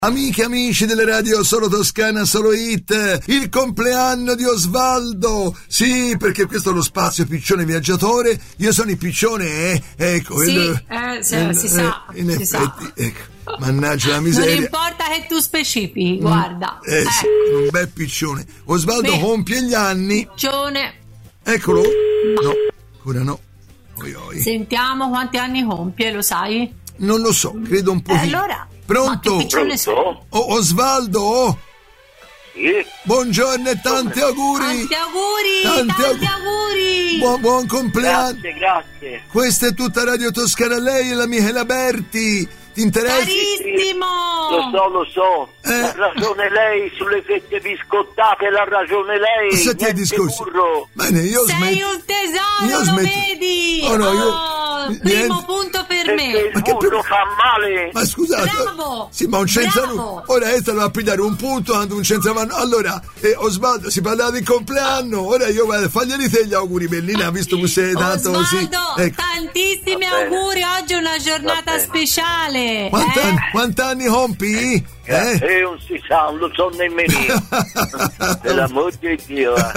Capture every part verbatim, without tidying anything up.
Amiche e amici delle radio Solo Toscana, Solo Hit, il compleanno di Osvaldo. Sì, perché questo è lo spazio Piccione Viaggiatore. Io sono il Piccione, eh? Ecco. Sì, il, eh, sì, il, si sa. In si effetti, sa. ecco. Mannaggia la miseria. Non importa che tu specifichi, guarda. Eh, eh. Sì, un bel Piccione. Osvaldo Beh. compie gli anni. Piccione. Eccolo. No, ancora no. Oi, oi. Sentiamo quanti anni compie, lo sai? Non lo so, credo un pochino. Eh, allora. Pronto? Ma che piccione sei? Oh, Osvaldo? Sì. Buongiorno e tanti auguri. Tanti auguri, Tanti tanti, auguri. auguri. Buon, buon compleanno. Grazie, grazie. Questa è tutta Radio Toscana, lei è la Michela Berti. Ti interessa? Carissimo. Lo so, lo so. Eh. Ha ragione lei sulle fette biscottate, l'ha ragione lei. Senti il Niente discorso. burro. Bene, io Sei smetto. un tesoro, Io lo smetto. vedi? Oh, no, io- Oh, niente. primo punto per Perché me. il Ma che burro per- fa male. Ma scusate, Bravo. sì, ma un senza Bravo. nulla. Ora Esther va a pigliare un punto, tanto un senza mano. Allora, eh, Osvaldo, si parlava di compleanno. Ora io vado a fargli te gli auguri, Bellina, visto che sei tanto così. Osvaldo, Ecco. tantissimi Va bene. auguri, oggi è una giornata Va bene. speciale. Quanti, eh? anni, quanti anni compi? Eh, Eh? non si sa, non lo so nemmeno io. Per l'amor di Dio. eh.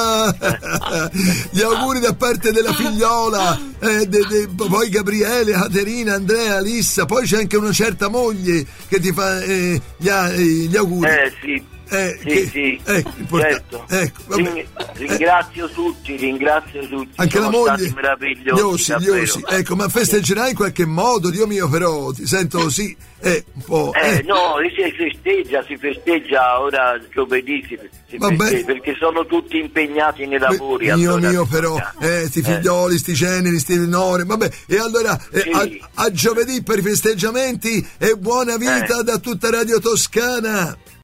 Gli auguri da parte della figliola, eh, de- de- poi Gabriele, Caterina, Andrea, Alissa, poi c'è anche una certa moglie che ti fa eh, gli, a- eh, gli auguri. Eh sì. Eh, Sì, che- sì, ecco, importa- certo. ecco, vabbè. Ring- ringrazio tutti, ringrazio tutti. Anche Sono la moglie, stati meravigliosi, Gli ossi, gli davvero. ossi. Ecco, ma festeggerai in qualche modo, Dio mio, però ti sento così, eh, un po'. Eh, eh. no, si festeggia, si festeggia ora giovedì, si, si Vabbè. festeggia, perché sono tutti impegnati nei lavori. Io allora mio si però, fa. eh, sti figlioli, sti generi, sti nore, vabbè, e allora eh, Sì. a, a giovedì per i festeggiamenti e buona vita Eh. da tutta Radio Toscana.